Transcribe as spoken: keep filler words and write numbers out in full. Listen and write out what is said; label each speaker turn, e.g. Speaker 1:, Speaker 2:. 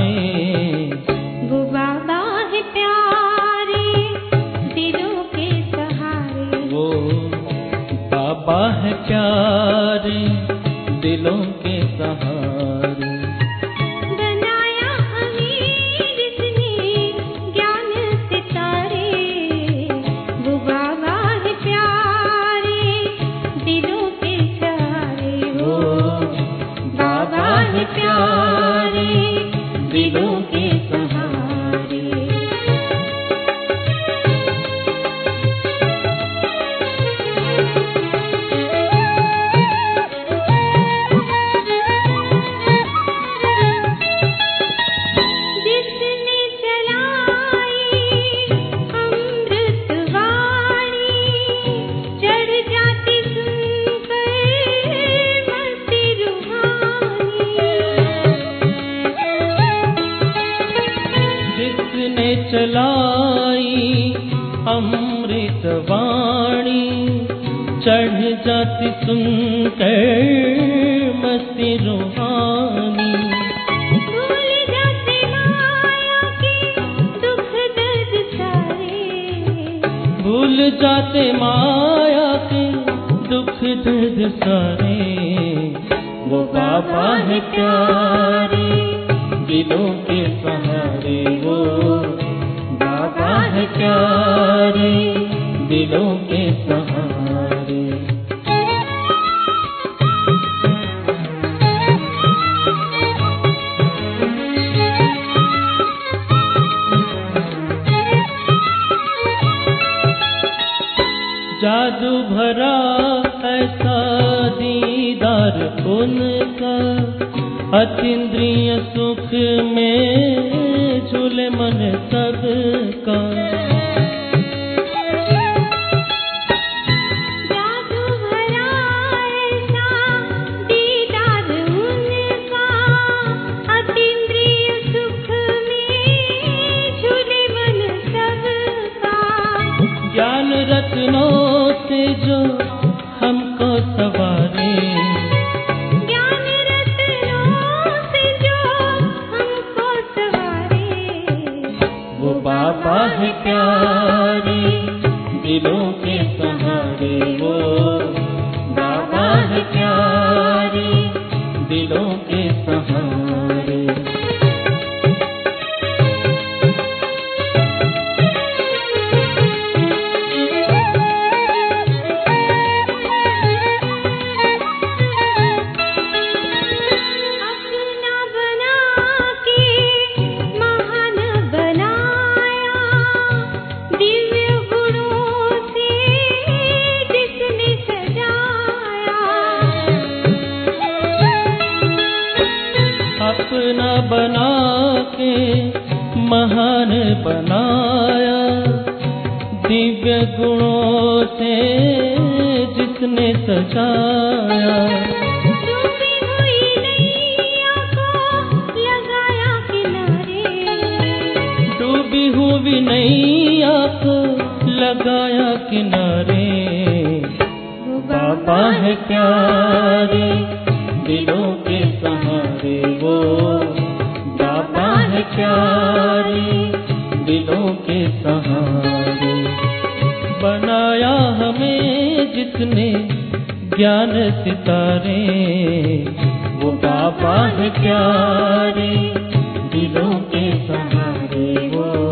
Speaker 1: सितारे।
Speaker 2: वो बाबा है प्यारे दिलों के सहारे।
Speaker 1: वो बाबा है प्यारे दिलों के सहारे।
Speaker 2: बनाया हमें जिसने ज्ञान सितारे। वो बाबा है प्यारे दिलों के सहारे। वो बाबा है प्यारे दिलों के सहारे। जिसने चलाई अमृत वाणी चढ़ जाती सुनकर मस्ती रूहानी।
Speaker 1: जिसने चलाई अमृत वाणी चढ़ जाती सुनकर मस्ती रूहानी।
Speaker 2: भूल जाते माया के दुख दर्द सारे।
Speaker 1: भूल जाते माया के दुख दर्द सारे। वो बाबा है प्यारे दिलों के सहारे। वो बाबा है प्यारे दिलों के सहारे। जादू भरा ऐसा दीदार उनका अतीन्द्रिय सुख में झूले मन सबका।
Speaker 2: जादू भरा ऐसा दीदार उनका अतीन्द्रिय सुख में झूले मन सबका।
Speaker 1: ज्ञान रत्नों से जो हमको सवारे।
Speaker 2: ज्ञान रत्नों से जो हमको सवारे।
Speaker 1: वो बाबा है प्यारे दिलों के सहारे। वो बाबा है प्यारे दिलों के सहारे।
Speaker 2: अपना बना के महान बनाया दिव्य गुणों से जिसने सजाया।
Speaker 1: अपना बना के महान बनाया दिव्य गुणों से जिसने सजाया।
Speaker 2: डूबी हुई नैया को लगाया किनारे।
Speaker 1: डूबी हुई नैया को लगाया किनारे।
Speaker 2: वो
Speaker 1: बाबा है प्यारे दिलों के सहारे। वो बाबा है प्यारे दिलों के सहारे। बनाया हमें जिसने ज्ञान सितारे। वो बाबा है प्यारे दिलों के सहारे। वो